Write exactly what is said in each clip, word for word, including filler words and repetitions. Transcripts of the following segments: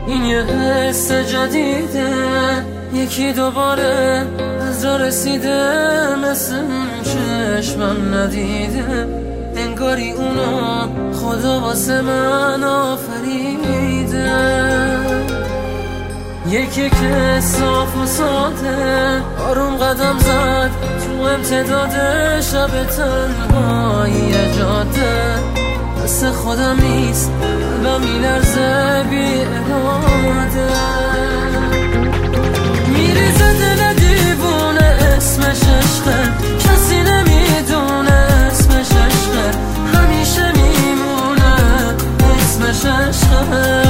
این یه حس جدیده، یکی دوباره از را رسیده، مثل چشمم ندیده، انگاری اونا خدا واسه من آفریده. یکی که صاف و ساده آروم قدم زد تو امتداد شب تنهایی جاده، مثل خودم نیست قلبم میلرزه بی اراده، میریزه دل دیوونه اسمش عشقه، کسی نمیدونه اسمش عشقه، همیشه میمونه اسمش عشقه.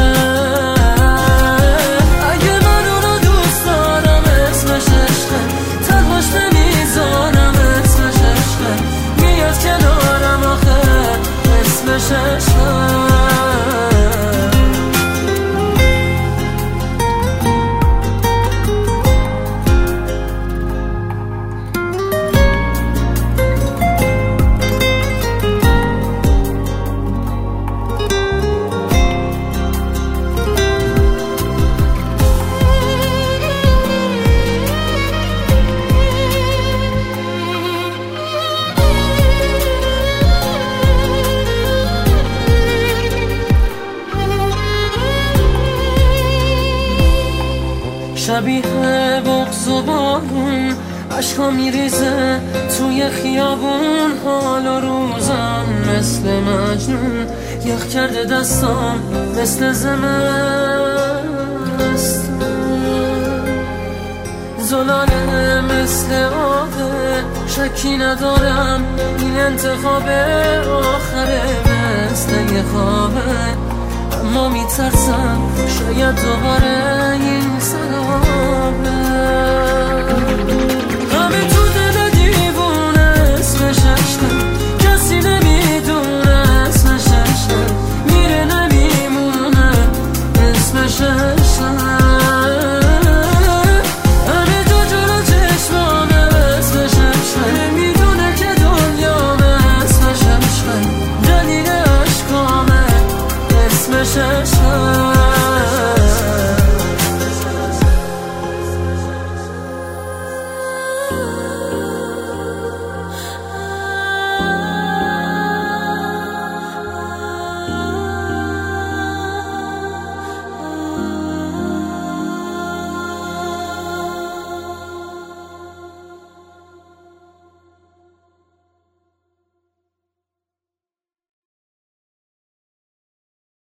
شبیه بغض و بارون عشقا میریزه توی خیابون، حال و روزم مثل مجنون، یخ کرده دستام مثل زمستون، زلاله مثل آبه، شکی ندارم این انتخاب آخره، مثل یه خوابه اما میترسم شاید دوباره این سرابه، همه تو دل دیوونه اسمش عشقه، کسی نمیدونه اسمش عشقه، میره نمیمونه اسمش عشقه.